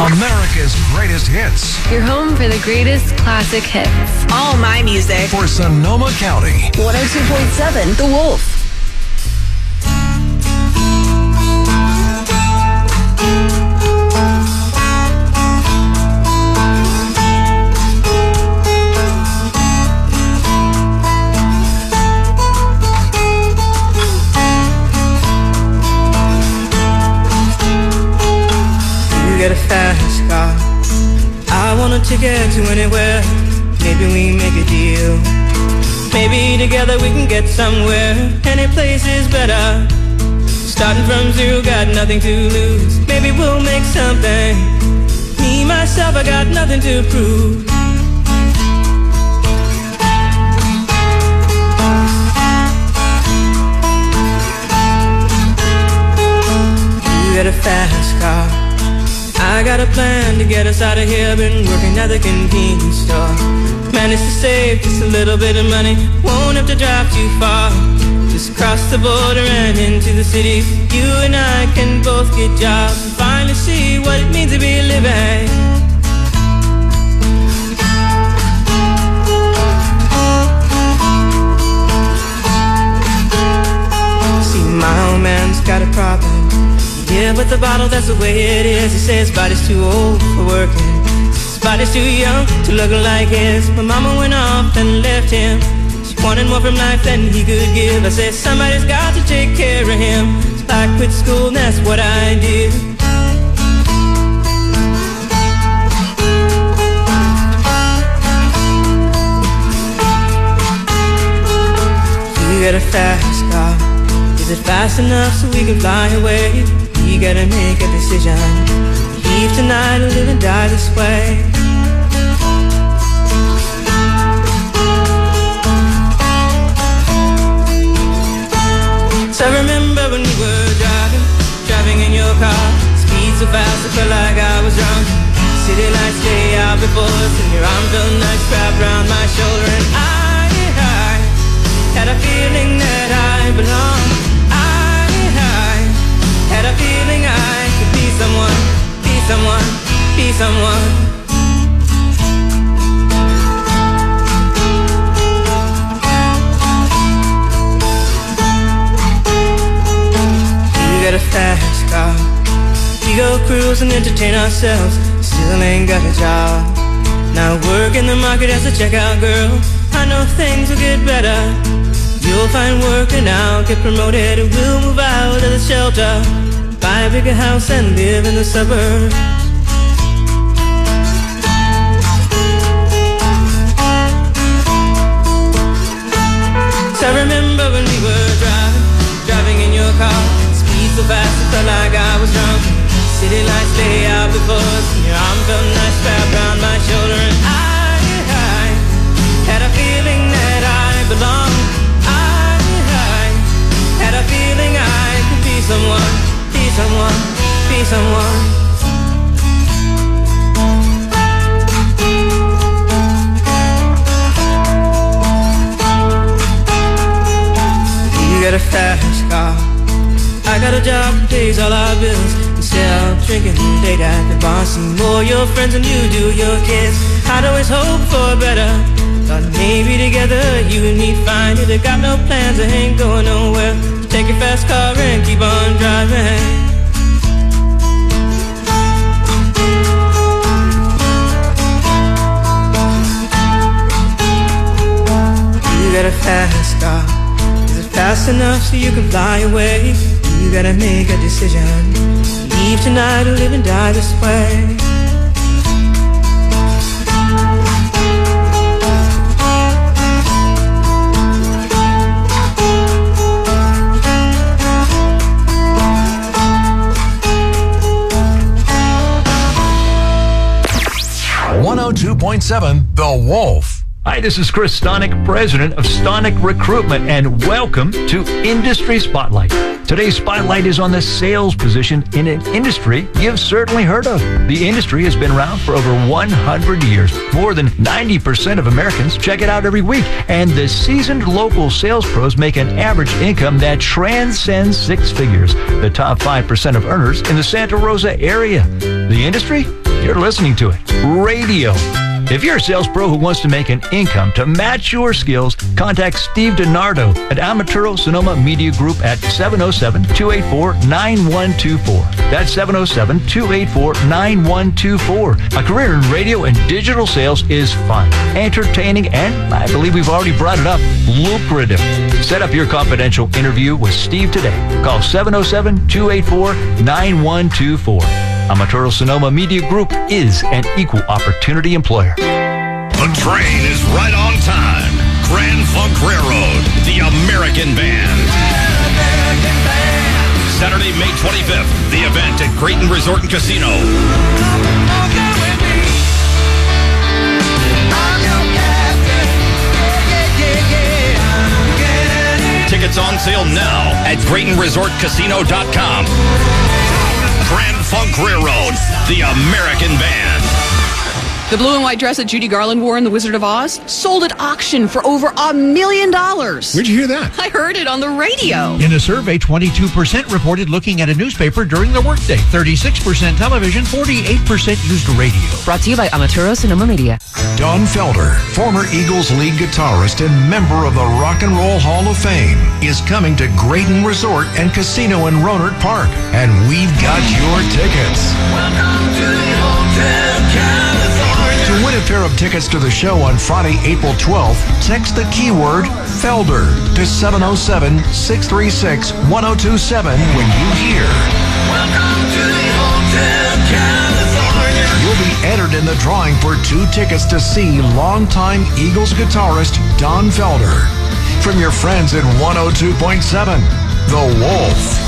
America's greatest hits. Your home for the greatest classic hits. All my music. For Sonoma County. 102.7 The Wolf. Get a fast car. I want a ticket to anywhere. Maybe we make a deal. Maybe together we can get somewhere. Any place is better. Starting from zero, got nothing to lose. Maybe we'll make something. Me, myself, I got nothing to prove. You get a fast car. I got a plan to get us out of here. Been working at the convenience store. Managed to save just a little bit of money. Won't have to drive too far. Just cross the border and into the city. You and I can both get jobs and finally see what it means to be living. See, my old man's got a problem. Yeah, but the bottle, that's the way it is. He says his body's too old for working. His body's too young to look like his. My mama went off and left him. She wanted more from life than he could give. I said somebody's got to take care of him. So I quit school and that's what I did. You get a fast car. Is it fast enough so we can fly away? We gotta make a decision. Leave tonight or live and die this way. So I remember when we were driving in your car. Speed so fast I felt like I was drunk. City lights lay out before us, and your arm felt nice wrapped around my shoulder. And I had a feeling that I belonged. Had a feeling I could be someone, be someone, be someone. We got a fast car. We go cruise and entertain ourselves. Still ain't got a job. Now work in the market as a checkout girl. I know things will get better. You'll find work and I'll get promoted. And we'll move out of the shelter, buy a bigger house and live in the suburbs. So I remember when we were driving in your car. Speed so fast it felt like I was drunk. City lights lay out before us, and your arm felt nice wrapped around my shoulder. And I had a feeling that I belonged. Had a feeling I could be someone, be someone, be someone. You got a fast car. I got a job that pays all our bills. Instead of drinking late at the bar, see more your friends than you do your kids. I'd always hope for better. Thought maybe together you and me find it. I got no plans, I ain't going nowhere. Take your fast car and keep on driving. You got a fast car. Is it fast enough so you can fly away? You gotta make a decision. Leave tonight or live and die this way. .7 The Wolf. Hi, this is Chris Stonick, president of Stonick Recruitment, and welcome to Industry Spotlight. Today's spotlight is on the sales position in an industry you've certainly heard of. The industry has been around for over 100 years. More than 90% of Americans check it out every week, and the seasoned local sales pros make an average income that transcends six figures. The top 5% of earners in the Santa Rosa area. The industry? You're listening to it. Radio. If you're a sales pro who wants to make an income to match your skills, contact Steve DiNardo at Amaturo Sonoma Media Group at 707-284-9124. That's 707-284-9124. A career in radio and digital sales is fun, entertaining, and I believe we've already brought it up, lucrative. Set up your confidential interview with Steve today. Call 707-284-9124. Amaturo Sonoma Media Group is an equal opportunity employer. The train is right on time. Grand Funk Railroad, the American Band. Saturday, May 25th, the event at Creighton Resort and Casino. Tickets on sale now at CreightonResortCasino.com. Grand Funk Railroad, the American Band. The blue and white dress that Judy Garland wore in The Wizard of Oz sold at auction for over $1 million. Where'd you hear that? I heard it on the radio. In a survey, 22% reported looking at a newspaper during the workday, 36% television, 48% used radio. Brought to you by Amaturo Sonoma Media. Don Felder, former Eagles lead guitarist and member of the Rock and Roll Hall of Fame, is coming to Creighton Resort and Casino in Rohnert Park. And we've got your tickets. Welcome to the Hotel California. To win a pair of tickets to the show on Friday, April 12th, text the keyword Felder to 707-636-1027 when you hear Welcome to the Hotel California. you'll be entered in the drawing for 2 tickets to see longtime Eagles guitarist Don Felder. From your friends at 102.7, The Wolf.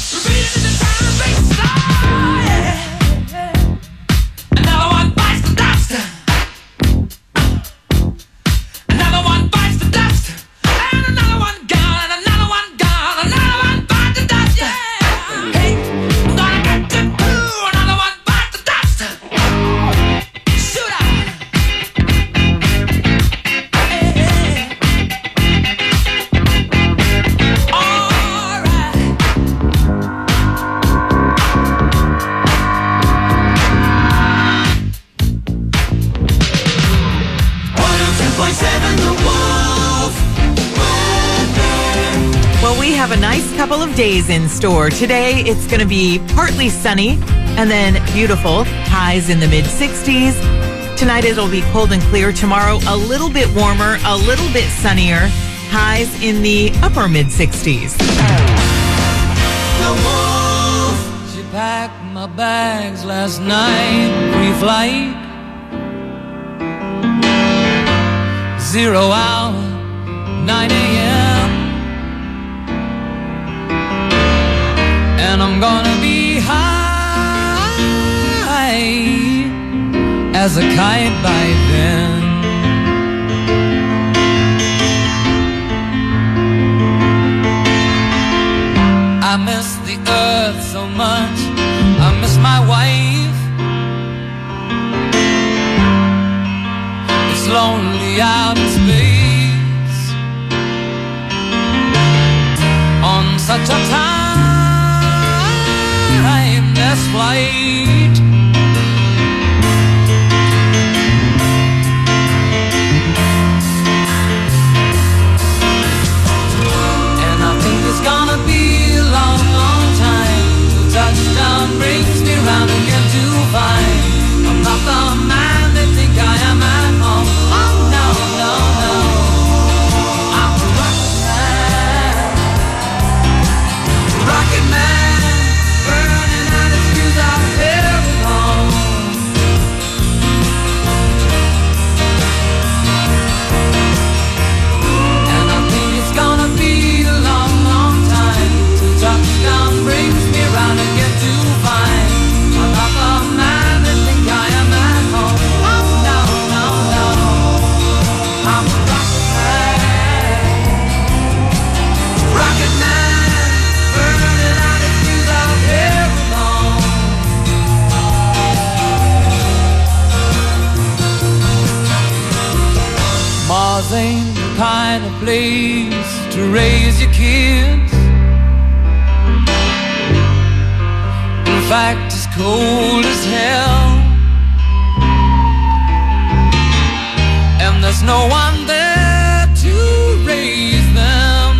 Another one bites the dust. we have a nice couple of days in store. Today, it's going to be partly sunny and then beautiful. Highs in the mid-60s. Tonight, it'll be cold and clear. Tomorrow, a little bit warmer, a little bit sunnier. Highs in the upper mid-60s. She packed my bags last night, pre-flight. 0 hour, 9 a.m. And I'm gonna be high as a kite by then. I miss the earth so much, I miss my wife. It's lonely out in space on such a timeless flight. And I think it's gonna be a long, long time till touchdown brings me round again to find I'm not the man they think I am at home. Oh no, no, no, I'm a rocket man, burning out his fuse out here alone. And I think it's gonna be a long, long time till touchdown brings me round again to find I'm not the man they think I am at home. Oh no, no, no, I'm a rocket man, burning out his fuse out here alone. Mars ain't the kind of place to raise your kids. In fact, it's cold as hell, and there's no one there to raise them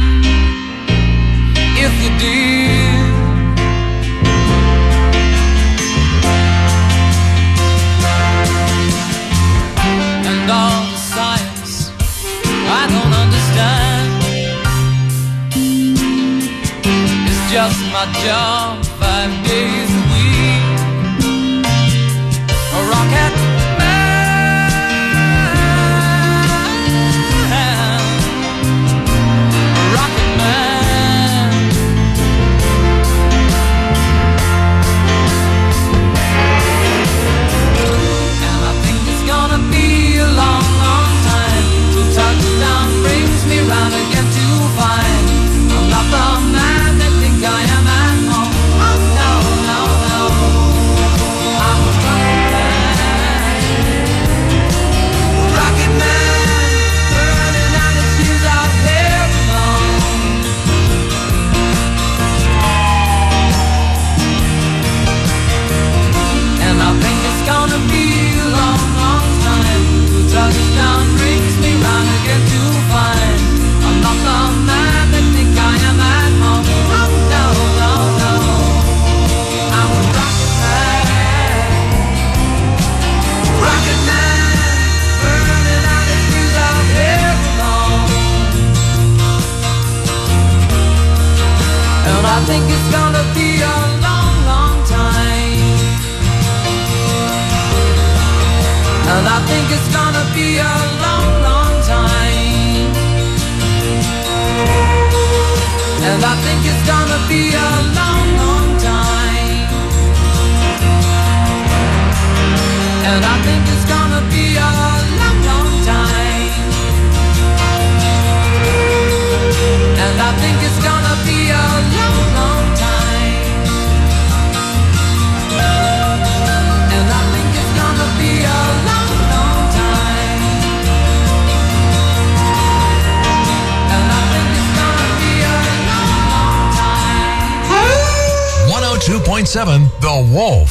if you did. And all the science I don't understand, it's just my job 5 days a week. A rocket man, a rocket man. And I think it's gonna be a long, long time till touchdown brings me round again to find I'm not the man they think I am at home. Oh no, no, no, I'm a rocket man, burning out his fuse out here alone. And I think it's gonna be a long, long time till touchdown brings me round again to find I'm not the man they think I am at home. Oh no, no, no, I'm a rocket man, burning out his fuse out here alone. And I think it's gonna be a long, long time. And I think it's gonna be a long, long time. And I think it's gonna be a long, long time. And I think it's gonna be a long, long time. And I think it's gonna be a long, long time. And I think it's gonna be a long, long time. And I think it's gonna be a long, long time. 102.7 The Wolf.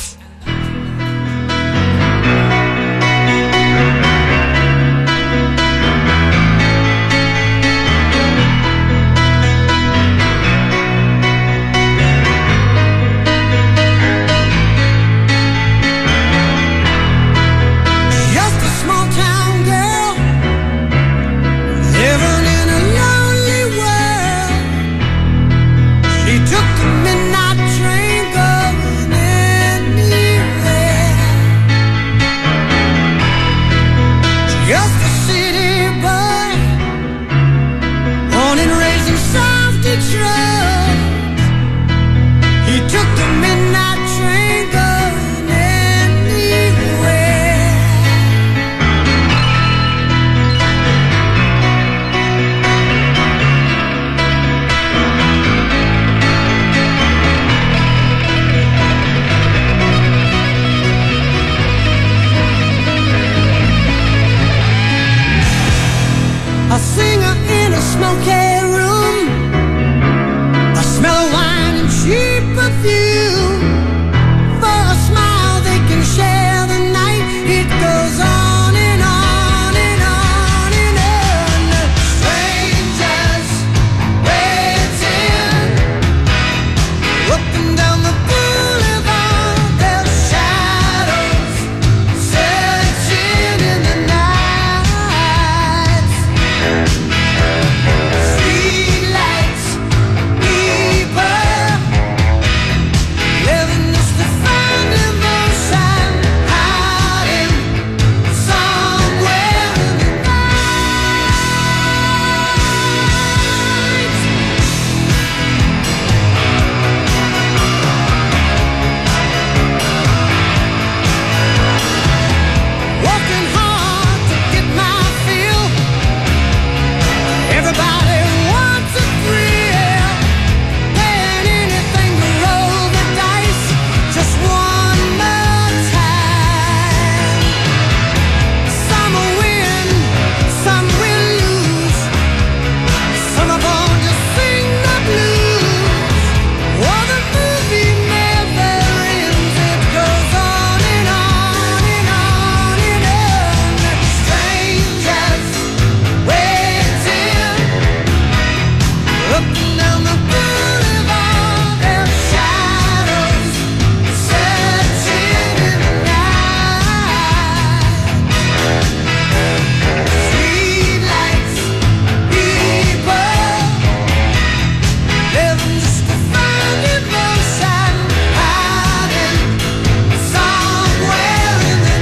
smoky room, the smell of wine and cheap perfume. For a smile they can share the night. It goes on and on and on and on. Strangers waiting up and down the boulevard. Their shadows searching in the night. Streetlights, people living just to find emotion, hiding somewhere in the night. Working hard to get my fill. Everybody wants a thrill. Paying anything to roll the dice just one more time. Some will win, some will lose. Some are born to sing the blues. Oh, the movie never ends. It goes on and on and on and on. Strangers waiting up and down the boulevard. Their shadows searching in the night. Streetlights, people living just to find emotion, hiding somewhere in the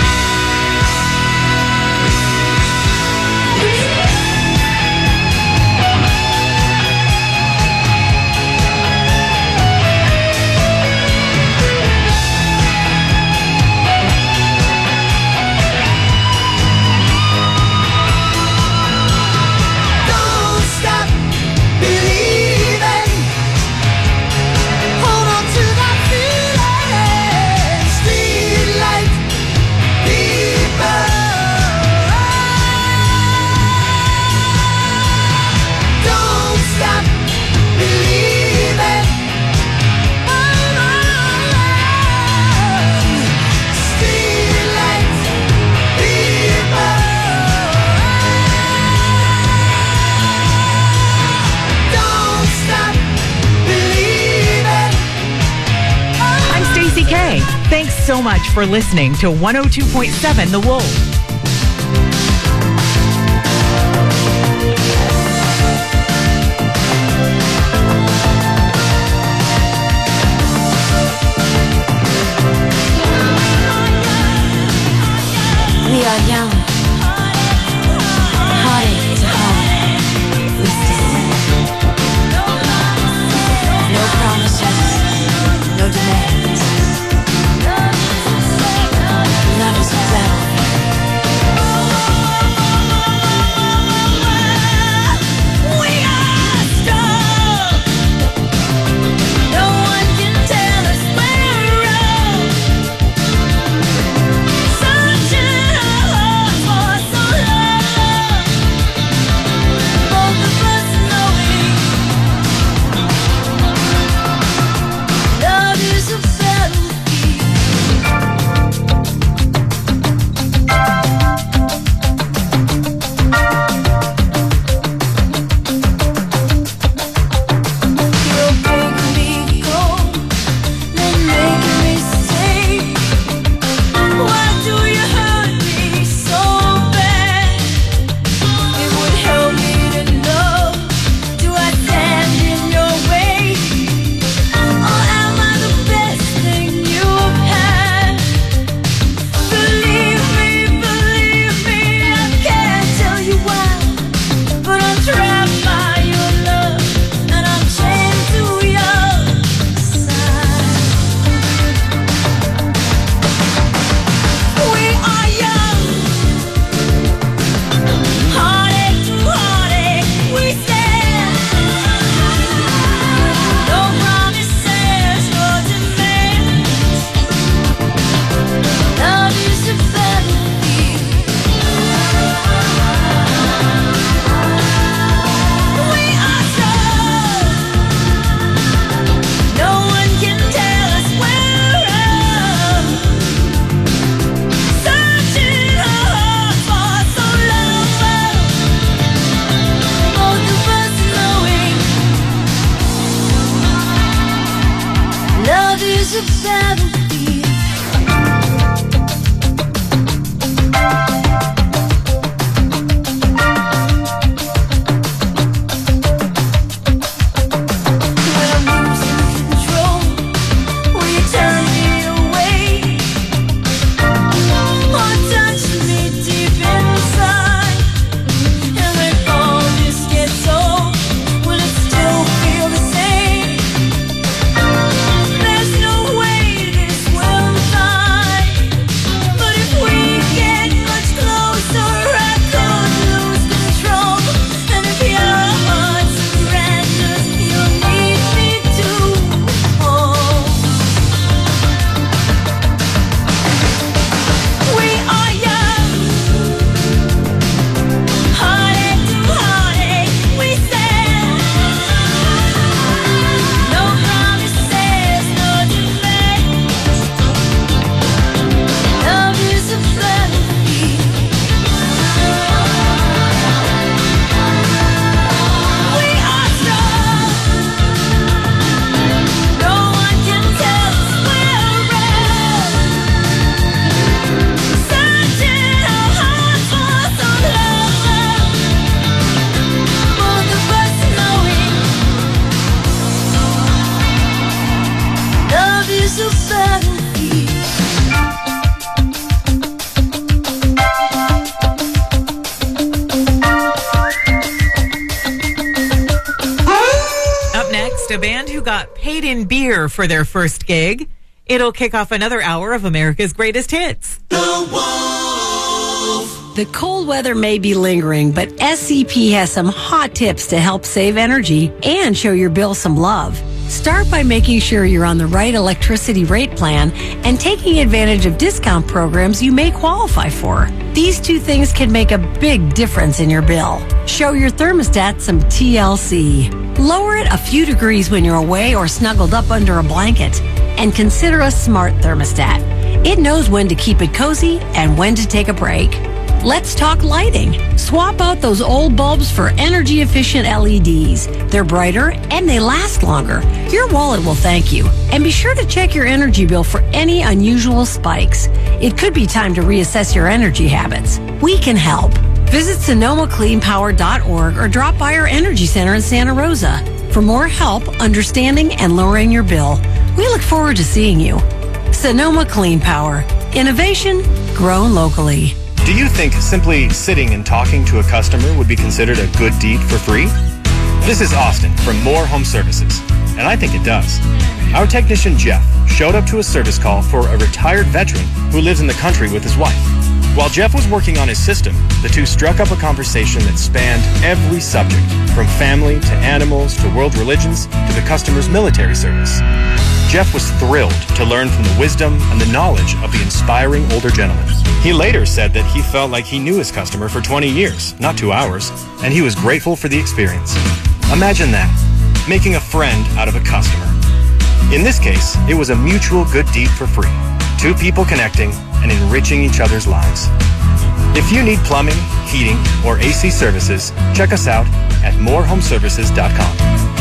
Don't stop believing. Hold on to that feeling. Streetlight people. Don't stop believing. Hold on. Streetlight people. Don't stop believing. I'm Stacey K. Thanks so much for listening to 102.7 The Wolf. We are young. Heartache is a heart. We stand. No promises, no demands. Love is a battlefield. Ghost, a band who got paid in beer for their first gig. It'll kick off another hour of America's greatest hits. The cold weather may be lingering, but SCP has some hot tips to help save energy and show your bill some love. Start by making sure you're on the right electricity rate plan and taking advantage of discount programs you may qualify for. These two things can make a big difference in your bill. Show your thermostat some TLC. Lower it a few degrees when you're away or snuggled up under a blanket. And consider a smart thermostat. It knows when to keep it cozy and when to take a break. Let's talk lighting. Swap out those old bulbs for energy-efficient LEDs. They're brighter and they last longer. Your wallet will thank you. And be sure to check your energy bill for any unusual spikes. It could be time to reassess your energy habits. We can help. Visit SonomaCleanPower.org or drop by our energy center in Santa Rosa. For more help understanding and lowering your bill, we look forward to seeing you. Sonoma Clean Power. Innovation grown locally. Do you think simply sitting and talking to a customer would be considered a good deed for free? This is Austin from Moore Home Services, and I think it does. Our technician Jeff showed up to a service call for a retired veteran who lives in the country with his wife. While Jeff was working on his system, the two struck up a conversation that spanned every subject, from family to animals to world religions to the customer's military service. Jeff was thrilled to learn from the wisdom and the knowledge of the inspiring older gentleman. He later said that he felt like he knew his customer for 20 years, not 2 hours, and he was grateful for the experience. Imagine that, making a friend out of a customer. In this case, it was a mutual good deed for free. Two people connecting and enriching each other's lives. If you need plumbing, heating, or AC services, check us out at morehomeservices.com.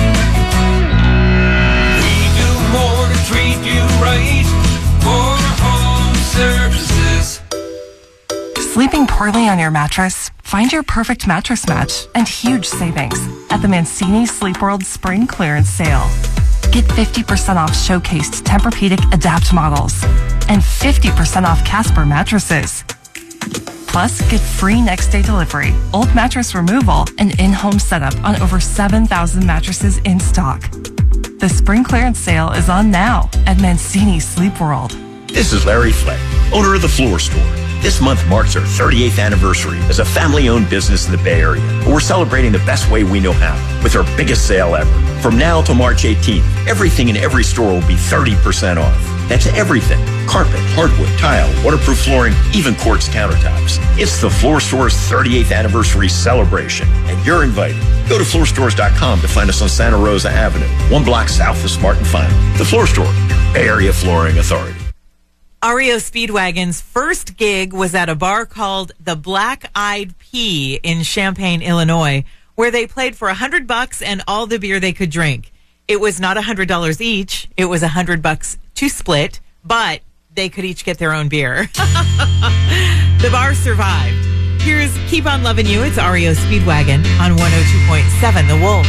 More to treat you right. More Home Services. Sleeping poorly on your mattress? Find your perfect mattress match and huge savings at the Mancini Sleep World Spring Clearance Sale. Get 50% off showcased Tempur-Pedic Adapt models and 50% off Casper mattresses. Plus, get free next-day delivery, old mattress removal, and in-home setup on over 7,000 mattresses in stock. The spring clearance sale is on now at Mancini Sleep World. This is Larry Flett, owner of The Floor Store. This month marks our 38th anniversary as a family-owned business in the Bay Area. We're celebrating the best way we know how with our biggest sale ever. From now till March 18th, everything in every store will be 30% off. That's everything. Carpet, hardwood, tile, waterproof flooring, even quartz countertops. It's The Floor Store's 38th anniversary celebration, and you're invited. Go to floorstores.com to find us on Santa Rosa Avenue, 1 block south of Smart and Final. The Floor Store, Bay Area Flooring Authority. REO Speedwagon's first gig was at a bar called the Black Eyed Pea in Champaign, Illinois, where they played for $100 and all the beer they could drink. It was not $100 each. It was $100 to split, but they could each get their own beer. The bar survived. Here's Keep On Loving You. It's REO Speedwagon on 102.7 The Wolf.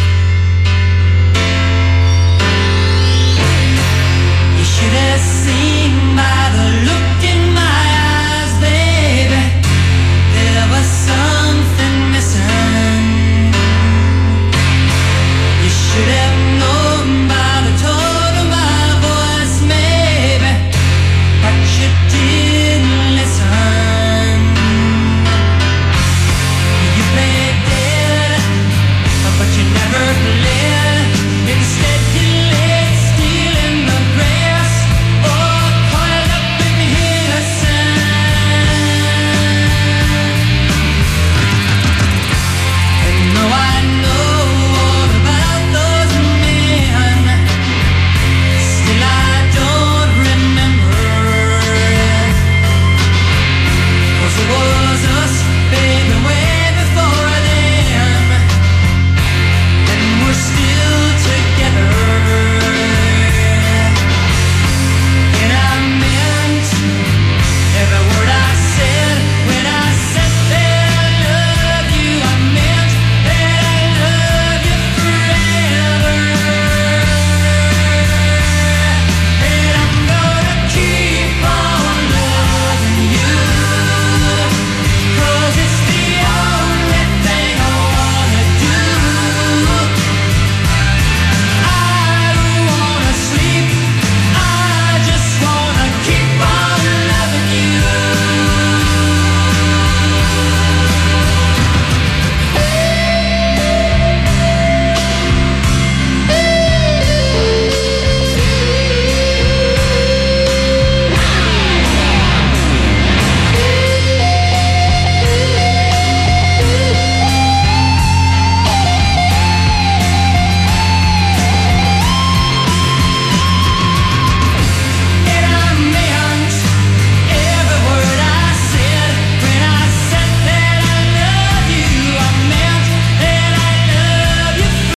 You should have seen by the look in my eyes, baby. There was some